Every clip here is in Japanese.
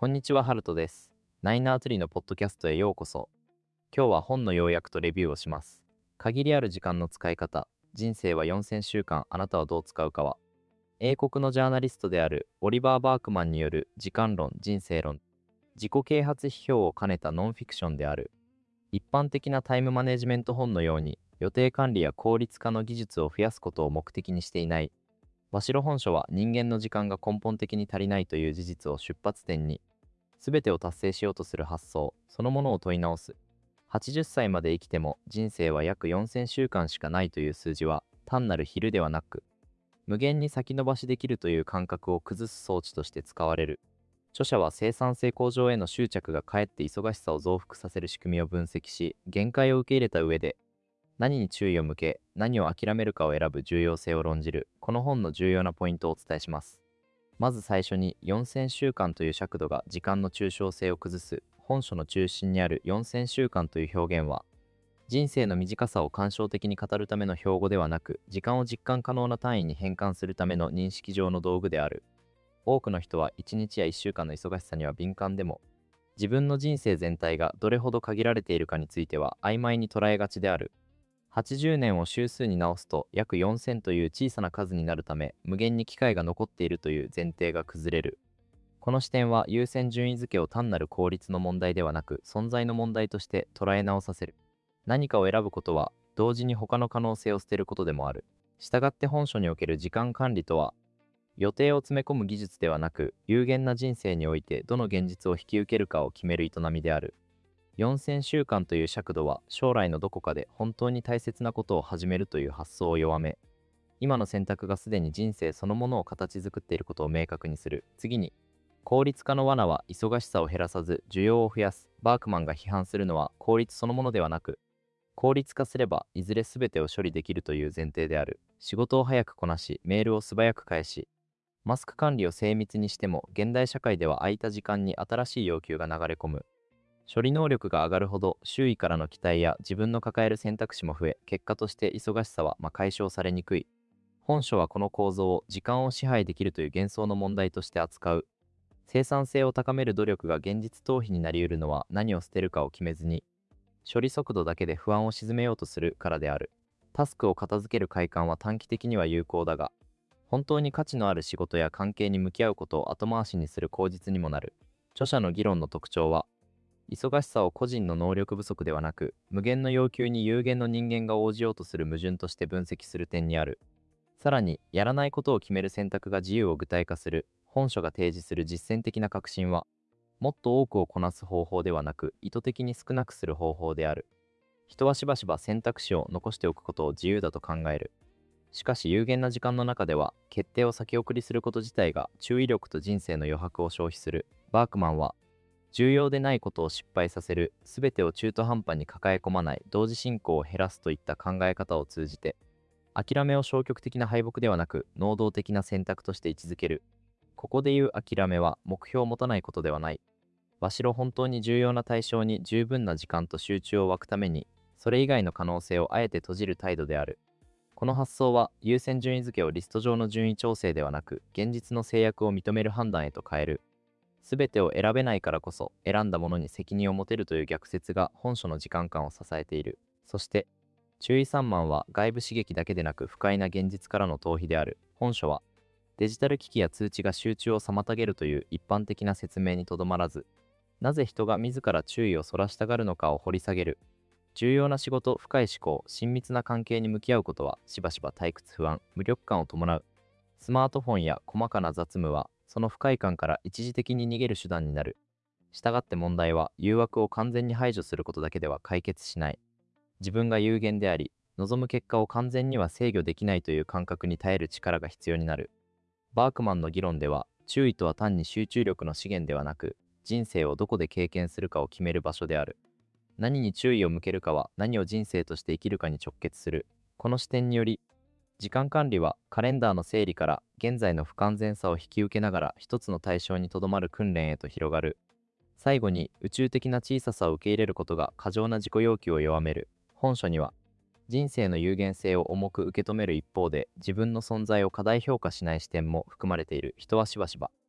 こんにちは、ハルトです。ナイナートリのポッドキャストへようこそ。今日は本の要約とレビューをします。限りある時間の使い方。人生は4000週間、あなたはどう使うかは。英国のジャーナリストであるオリバー・バークマンによる時間論、人生論、自己啓発批評を兼ねたノンフィクションである。一般的なタイムマネジメント本のように、予定管理や効率化の技術を増やすことを目的にしていない。鷲呂本書は人間の時間が根本的に足りないという事実を出発点に、全てを達成しようとする発想そのものを問い直す。80歳まで生きても人生は約4000週間しかないという数字は単なる昼ではなく、無限に先延ばしできるという感覚を崩す装置として使われる。著者は生産性向上への執着がかえって忙しさを増幅させる仕組みを分析し、限界を受け入れた上で、何に注意を向け、何を諦めるかを選ぶ重要性を論じる、この本の重要なポイントをお伝えします。まず最初に4000週間という尺度が時間の抽象性を崩す。本書の中心にある4000週間という表現は、人生の短さを感傷的に語るための標語ではなく、時間を実感可能な単位に変換するための認識上の道具である。多くの人は1日や1週間の忙しさには敏感でも、自分の人生全体がどれほど限られているかについては曖昧に捉えがちである。80年を周数に直すと約4000という小さな数になるため、無限に機会が残っているという前提が崩れる。この視点は優先順位付けを単なる効率の問題ではなく、存在の問題として捉え直させる。何かを選ぶことは同時に他の可能性を捨てることでもある。したがって本書における時間管理とは、予定を詰め込む技術ではなく、有限な人生においてどの現実を引き受けるかを決める営みである。4000週間という尺度は将来のどこかで本当に大切なことを始めるという発想を弱め、今の選択がすでに人生そのものを形作っていることを明確にする。次に、効率化の罠は忙しさを減らさず需要を増やす。バークマンが批判するのは効率そのものではなく、効率化すればいずれ全てを処理できるという前提である。仕事を早くこなし、メールを素早く返し、マスク管理を精密にしても、現代社会では空いた時間に新しい要求が流れ込む。処理能力が上がるほど周囲からの期待や自分の抱える選択肢も増え、結果として忙しさは解消されにくい。本書はこの構造を時間を支配できるという幻想の問題として扱う。生産性を高める努力が現実逃避になり得るのは、何を捨てるかを決めずに処理速度だけで不安を鎮めようとするからである。タスクを片付ける快感は短期的には有効だが、本当に価値のある仕事や関係に向き合うことを後回しにする口実にもなる。著者の議論の特徴は、忙しさを個人の能力不足ではなく、無限の要求に有限の人間が応じようとする矛盾として分析する点にある。さらに、やらないことを決める選択が自由を具体化する。本書が提示する実践的な革新は、もっと多くをこなす方法ではなく、意図的に少なくする方法である。人はしばしば選択肢を残しておくことを自由だと考える。しかし有限な時間の中では、決定を先送りすること自体が注意力と人生の余白を消費する。バークマンは、重要でないことを失敗させる、すべてを中途半端に抱え込まない、同時進行を減らすといった考え方を通じて、諦めを消極的な敗北ではなく、能動的な選択として位置づける。ここでいう諦めは、目標を持たないことではない。鷲呂本当に重要な対象に十分な時間と集中を湧くために、それ以外の可能性をあえて閉じる態度である。この発想は、優先順位付けをリスト上の順位調整ではなく、現実の制約を認める判断へと変える。すべてを選べないからこそ、選んだものに責任を持てるという逆説が本書の時間感を支えている。そして、注意散漫は外部刺激だけでなく不快な現実からの逃避である。本書は、デジタル機器や通知が集中を妨げるという一般的な説明にとどまらず、なぜ人が自ら注意をそらしたがるのかを掘り下げる。重要な仕事、深い思考、親密な関係に向き合うことは、しばしば退屈不安、無力感を伴う。スマートフォンや細かな雑務は、その不快感から一時的に逃げる手段になる。したがって問題は、誘惑を完全に排除することだけでは解決しない。自分が有限であり、望む結果を完全には制御できないという感覚に耐える力が必要になる。バークマンの議論では、注意とは単に集中力の資源ではなく、人生をどこで経験するかを決める場所である。何に注意を向けるかは何を人生として生きるかに直結する。この視点により、時間管理はカレンダーの整理から現在の不完全さを引き受けながら一つの対象にとどまる訓練へと広がる。最後に、宇宙的な小ささを受け入れることが過剰な自己要求を弱める。本書には、人生の有限性を重く受け止める一方で、自分の存在を過大評価しない視点も含まれている。人はしばしば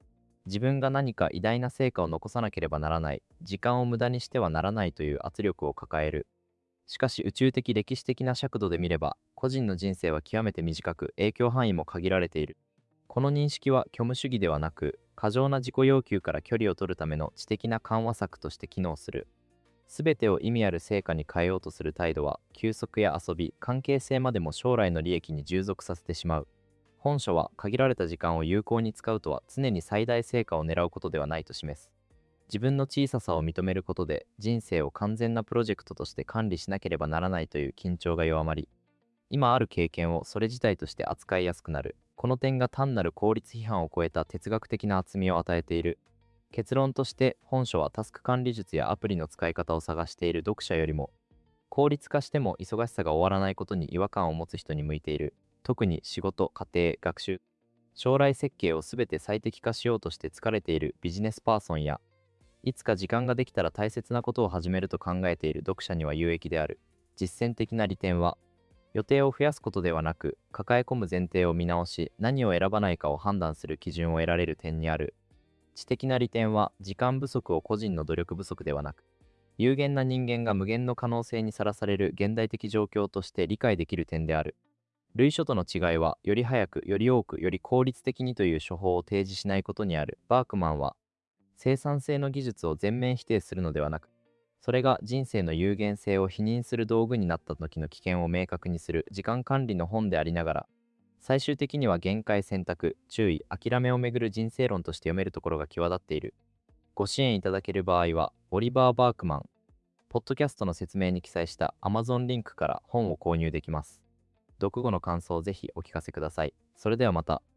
自分が何か偉大な成果を残さなければならない、時間を無駄にしてはならないという圧力を抱える。しかし宇宙的歴史的な尺度で見れば、個人の人生は極めて短く、影響範囲も限られている。この認識は虚無主義ではなく、過剰な自己要求から距離を取るための知的な緩和策として機能する。すべてを意味ある成果に変えようとする態度は、休息や遊び、関係性までも将来の利益に従属させてしまう。本書は、限られた時間を有効に使うとは常に最大成果を狙うことではないと示す。自分の小ささを認めることで、人生を完全なプロジェクトとして管理しなければならないという緊張が弱まり、今ある経験をそれ自体として扱いやすくなる。この点が単なる効率批判を超えた哲学的な厚みを与えている。結論として、本書はタスク管理術やアプリの使い方を探している読者よりも、効率化しても忙しさが終わらないことに違和感を持つ人に向いている。特に仕事、家庭、学習、将来設計をすべて最適化しようとして疲れているビジネスパーソンや、いつか時間ができたら大切なことを始めると考えている読者には有益である。実践的な利点は、予定を増やすことではなく、抱え込む前提を見直し、何を選ばないかを判断する基準を得られる点にある。知的な利点は、時間不足を個人の努力不足ではなく、有限な人間が無限の可能性にさらされる現代的状況として理解できる点である。類書との違いは、より早く、より多く、より効率的にという処方を提示しないことにある。バークマンは、生産性の技術を全面否定するのではなく、それが人生の有限性を否認する道具になった時の危険を明確にする時間管理の本でありながら、最終的には限界選択、注意、諦めをめぐる人生論として読めるところが際立っている。ご支援いただける場合は、オリバー・バークマン、ポッドキャストの説明に記載した Amazon リンクから本を購入できます。読後の感想をぜひお聞かせください。それではまた。